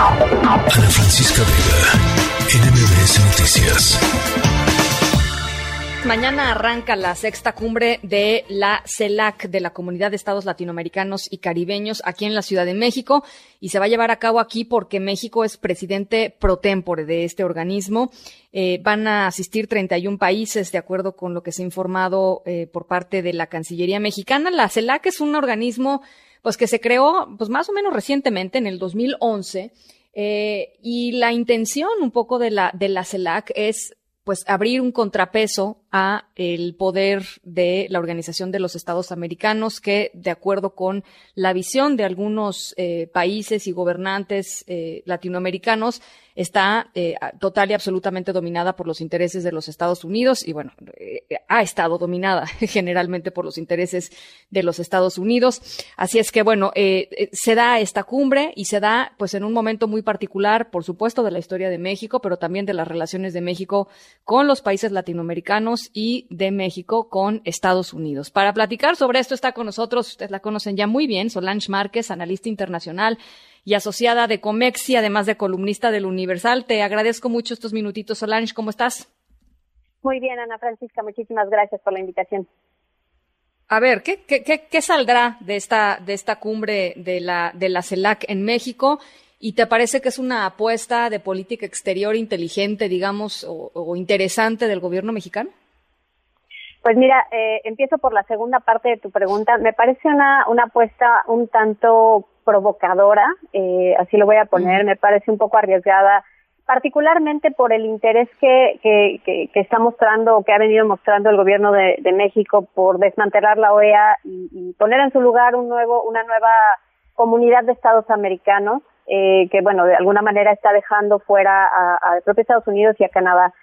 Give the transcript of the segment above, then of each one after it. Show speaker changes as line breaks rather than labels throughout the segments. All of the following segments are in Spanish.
Ana Francisca Vega, NMBS Noticias.
Mañana arranca la sexta cumbre de la CELAC, de la Comunidad de Estados Latinoamericanos y Caribeños, aquí en la Ciudad de México, y se va a llevar a cabo aquí porque México es presidente pro tempore de este organismo. Van a asistir 31 países, de acuerdo con lo que se ha informado por parte de la Cancillería mexicana. La CELAC es un organismo pues que se creó pues más o menos recientemente, en el 2011, y la intención un poco de la CELAC es pues abrir un contrapeso a el poder de la Organización de los Estados Americanos, que de acuerdo con la visión de algunos países y gobernantes latinoamericanos está total y absolutamente dominada por los intereses de los Estados Unidos y bueno, ha estado dominada generalmente por los intereses de los Estados Unidos. Así es que bueno, se da esta cumbre y se da pues en un momento muy particular, por supuesto, de la historia de México, pero también de las relaciones de México con los países latinoamericanos y de México con Estados Unidos. Para platicar sobre esto está con nosotros, ustedes la conocen ya muy bien, Solange Márquez, analista internacional y asociada de Comexi, además de columnista del Universal. Te agradezco mucho estos minutitos, Solange, ¿cómo estás?
Muy bien, Ana Francisca, muchísimas gracias por la invitación.
A ver, ¿qué saldrá de esta cumbre de la CELAC en México? ¿Y te parece que es una apuesta de política exterior inteligente, digamos, o interesante del gobierno mexicano?
Pues mira, empiezo por la segunda parte de tu pregunta. Me parece una apuesta un tanto provocadora, así lo voy a poner. Me parece un poco arriesgada, particularmente por el interés que está mostrando, o que ha venido mostrando el gobierno de México por desmantelar la OEA y poner en su lugar una nueva comunidad de estados americanos, que bueno, de alguna manera está dejando fuera a propio Estados Unidos y a Canadá.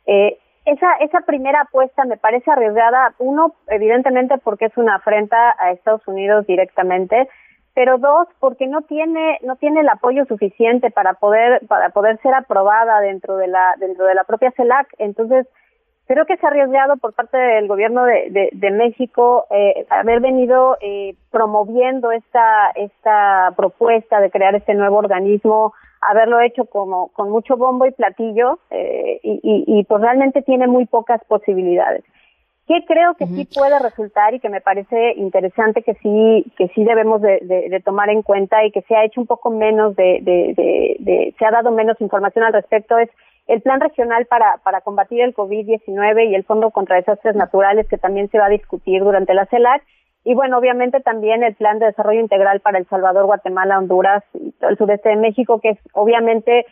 Esa primera apuesta me parece arriesgada, uno, evidentemente porque es una afrenta a Estados Unidos directamente, pero dos, porque no tiene el apoyo suficiente para poder ser aprobada dentro de la propia CELAC. Entonces, creo que es arriesgado por parte del gobierno de México haber venido promoviendo esta propuesta de crear este nuevo organismo, haberlo hecho con mucho bombo y platillo, y pues realmente tiene muy pocas posibilidades. ¿Qué creo que sí puede resultar y que me parece interesante que sí debemos de tomar en cuenta y que se ha hecho un poco menos se ha dado menos información al respecto? Es el plan regional para combatir el COVID-19 y el Fondo contra Desastres Naturales, que también se va a discutir durante la CELAC. Y bueno, obviamente también el plan de desarrollo integral para El Salvador, Guatemala, Honduras y todo el sureste de México, que es obviamente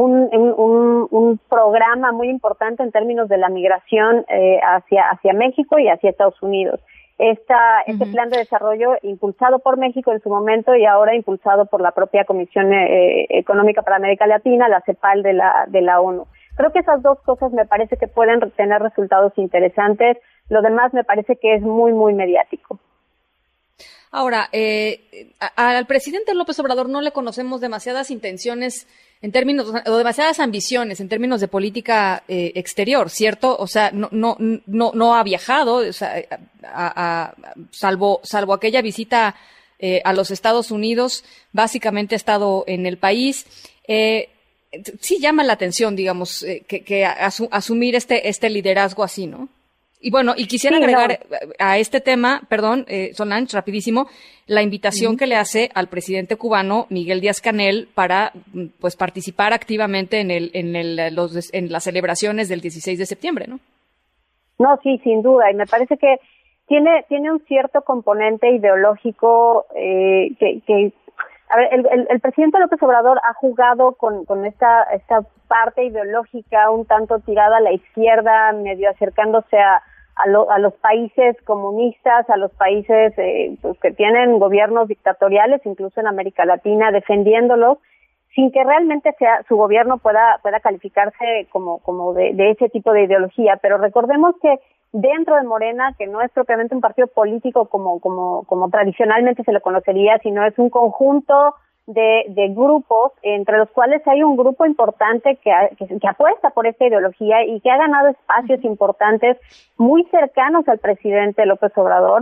un programa muy importante en términos de la migración hacia México y hacia Estados Unidos. Este plan de desarrollo impulsado por México en su momento y ahora impulsado por la propia Comisión Económica para América Latina, la CEPAL de la ONU. Creo que esas dos cosas me parece que pueden tener resultados interesantes. Lo demás me parece que es muy, muy mediático.
Ahora, al presidente López Obrador no le conocemos demasiadas intenciones o demasiadas ambiciones en términos de política exterior, ¿cierto? O sea, no ha viajado, o sea, salvo aquella visita a los Estados Unidos, básicamente ha estado en el país. Sí llama la atención, digamos, que asumir este liderazgo así, ¿no? Y bueno, y quisiera agregar a este tema, perdón, Solange, rapidísimo, la invitación que le hace al presidente cubano Miguel Díaz-Canel para pues participar activamente en las celebraciones del 16 de septiembre, ¿no?
No, sí, sin duda, y me parece que tiene un cierto componente ideológico que a ver, el presidente López Obrador ha jugado con esta parte ideológica un tanto tirada a la izquierda, medio acercándose a los países comunistas, a los países pues que tienen gobiernos dictatoriales, incluso en América Latina, defendiéndolos, sin que realmente su gobierno pueda calificarse como de ese tipo de ideología. Pero recordemos que dentro de Morena, que no es propiamente un partido político como tradicionalmente se le conocería, sino es un conjunto de grupos, entre los cuales hay un grupo importante que apuesta por esta ideología y que ha ganado espacios importantes muy cercanos al presidente López Obrador.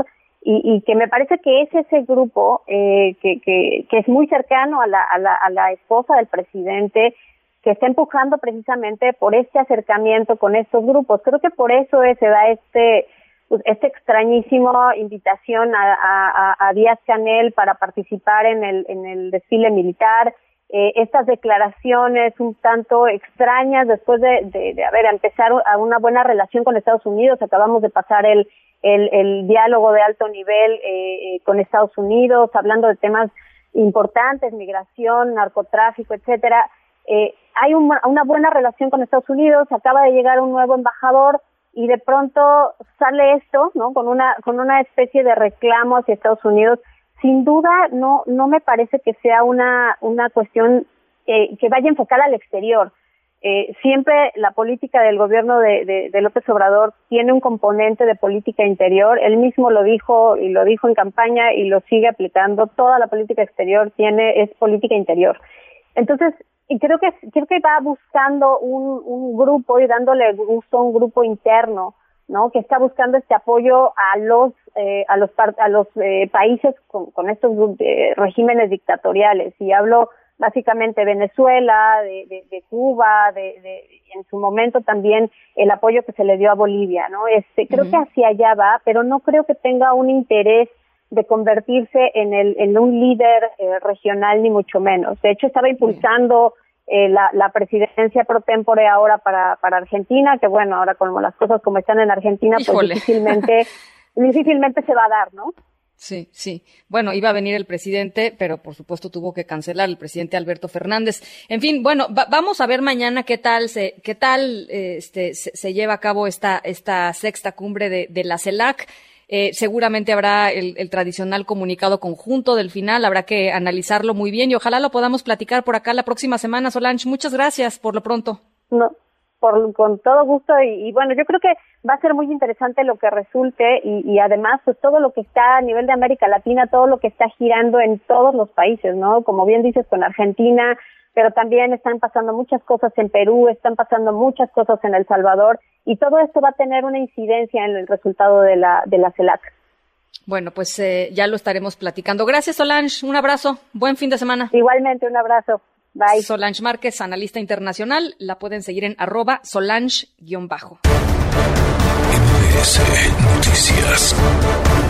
y que me parece que es ese grupo que es muy cercano a la esposa del presidente, que está empujando precisamente por este acercamiento con estos grupos. Creo que por eso se da esta extrañísima invitación a Díaz-Canel para participar en el desfile militar, estas declaraciones un tanto extrañas después de empezar a una buena relación con Estados Unidos. Acabamos de pasar el diálogo de alto nivel con Estados Unidos, hablando de temas importantes, migración, narcotráfico, etcétera. Hay una buena relación con Estados Unidos, acaba de llegar un nuevo embajador y de pronto sale esto, ¿no? Con una especie de reclamo hacia Estados Unidos. Sin duda no me parece que sea una cuestión que vaya enfocada al exterior. Siempre la política del gobierno de López Obrador tiene un componente de política interior. Él mismo lo dijo en campaña y lo sigue aplicando. Toda la política exterior es política interior. Entonces, y creo que va buscando un grupo y dándole gusto a un grupo interno, ¿no? Que está buscando este apoyo a los países con estos regímenes dictatoriales. Y hablo básicamente de Venezuela, de Cuba, en su momento también el apoyo que se le dio a Bolivia, ¿no? Creo que hacia allá va, pero no creo que tenga un interés de convertirse en un líder regional, ni mucho menos. De hecho, estaba impulsando la presidencia pro tempore ahora para Argentina, que bueno, ahora como las cosas como están en Argentina, pues difícilmente se va a dar, ¿no?
Sí. Bueno, iba a venir el presidente, pero por supuesto tuvo que cancelar el presidente Alberto Fernández. En fin, bueno, vamos a ver mañana qué tal se lleva a cabo esta sexta cumbre de la CELAC. Seguramente habrá el tradicional comunicado conjunto del final, habrá que analizarlo muy bien y ojalá lo podamos platicar por acá la próxima semana. Solange, muchas gracias por lo pronto.
No, con todo gusto y bueno, yo creo que va a ser muy interesante lo que resulte y además pues todo lo que está a nivel de América Latina, todo lo que está girando en todos los países, ¿no? Como bien dices, con Argentina, pero también están pasando muchas cosas en Perú, están pasando muchas cosas en El Salvador y todo esto va a tener una incidencia en el resultado de la CELAC.
Bueno, pues ya lo estaremos platicando. Gracias, Solange. Un abrazo. Buen fin de semana.
Igualmente, un abrazo. Bye.
Solange Márquez, analista internacional. La pueden seguir en @Solange_.
MBS Noticias.